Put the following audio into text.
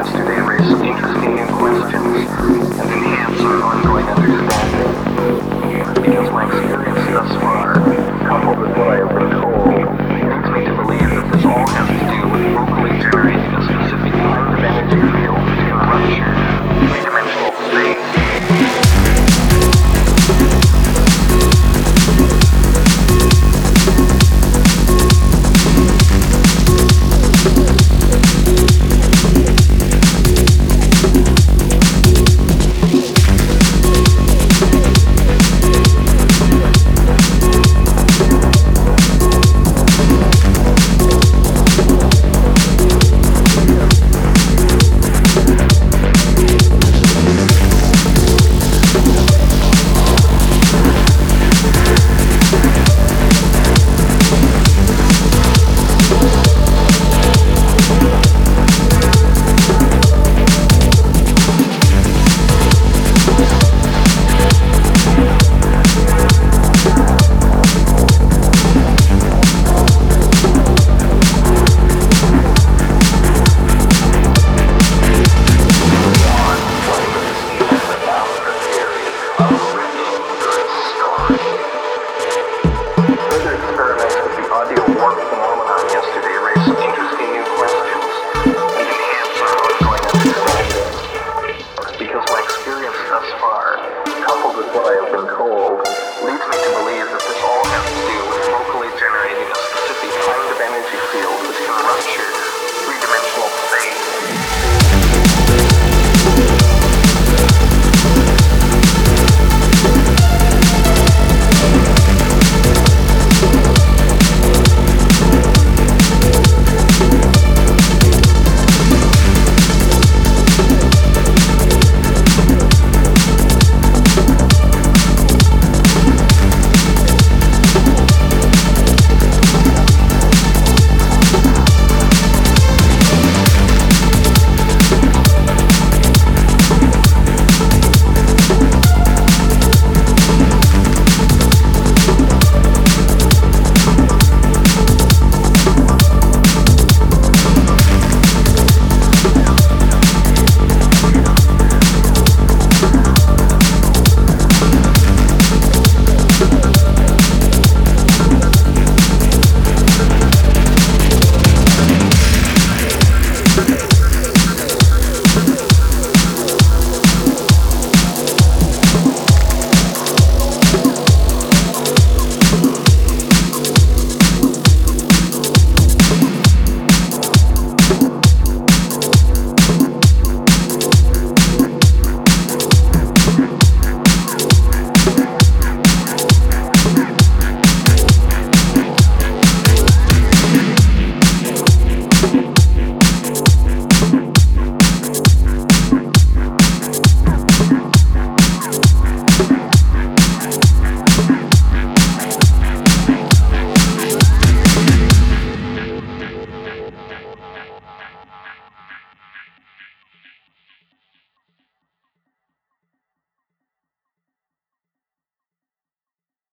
yesterday raise some interesting new questions and enhance our ongoing understanding. Because my experience thus far, coupled with what I have been told, leads me to believe that this all has to do with locally generating a specific kind of energy field that can rupture three-dimensional space. Further experiments with the audio warp